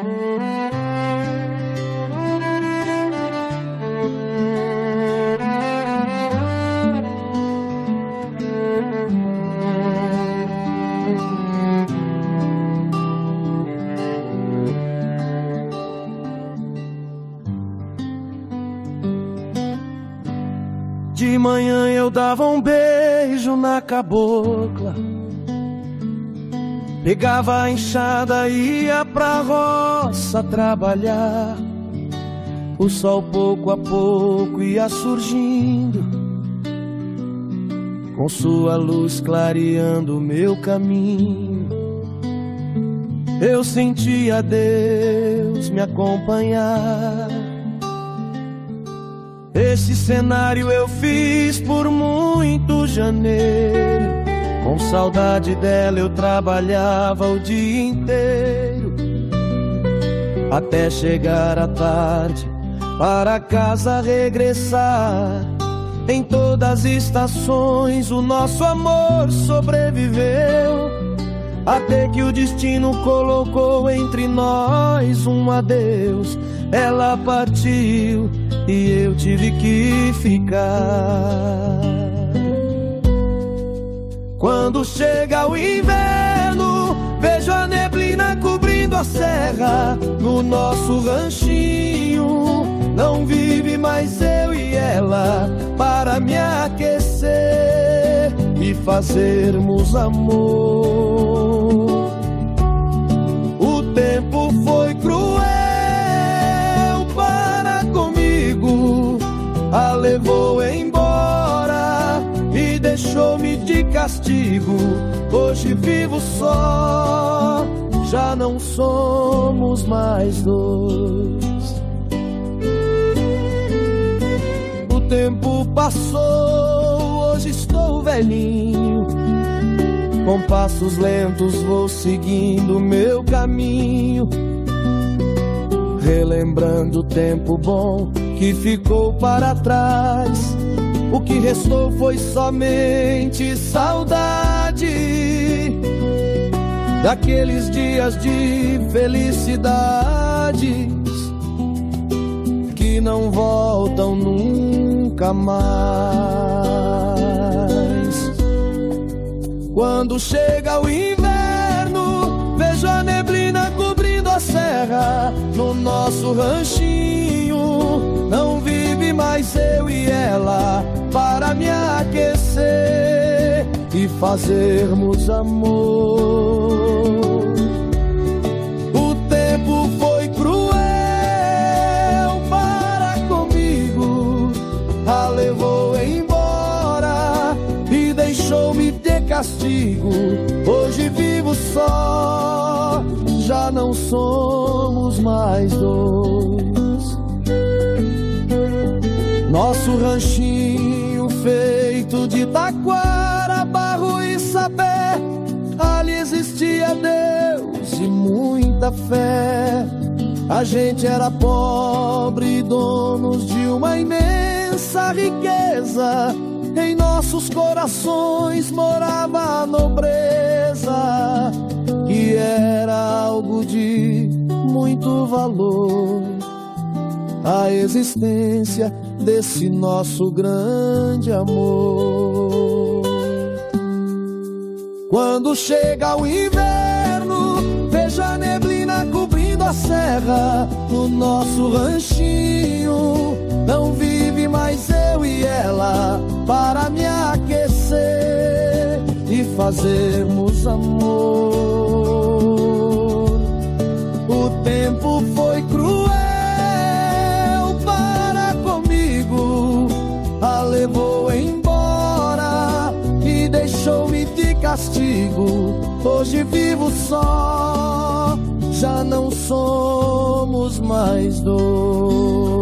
De manhã eu dava um beijo na cabocla, pegava a enxada e ia pra roça trabalhar. O sol pouco a pouco ia surgindo, com sua luz clareando o meu caminho. Eu sentia Deus me acompanhar. Esse cenário eu fiz por muito janeiro. Com saudade dela eu trabalhava o dia inteiro, até chegar à tarde para casa regressar. Em todas as estações o nosso amor sobreviveu, até que o destino colocou entre nós um adeus. Ela partiu e eu tive que ficar. Quando chega o inverno, vejo a neblina cobrindo a serra. No nosso ranchinho não vive mais eu e ela, para me aquecer e fazermos amor. O tempo foi cruel para comigo, a levou embora e deixou-me de castigo. Hoje vivo só, já não somos mais dois. O tempo passou, hoje estou velhinho, com passos lentos vou seguindo meu caminho, relembrando o tempo bom que ficou para trás. O que restou foi somente saudade daqueles dias de felicidades que não voltam nunca mais. Quando chega o inverno, vejo a neblina cobrindo a serra. No nosso ranchinho não vive mais eu e ela, para me aquecer e fazermos amor. O tempo foi cruel para comigo, a levou embora e deixou-me de castigo. Hoje vivo só, já não somos mais dois. Nosso ranchinho feito de taquara, barro e sapé, ali existia Deus e muita fé. A gente era pobre, donos de uma imensa riqueza. Em nossos corações morava a nobreza, e era algo de muito valor a existência desse nosso grande amor. Quando chega o inverno, vejo a neblina cobrindo a serra. No nosso ranchinho não vive mais eu e ela, para me aquecer e fazermos amor. O tempo foi cruel para comigo, a levou embora e deixou-me de castigo. Hoje vivo só, já não somos mais dois.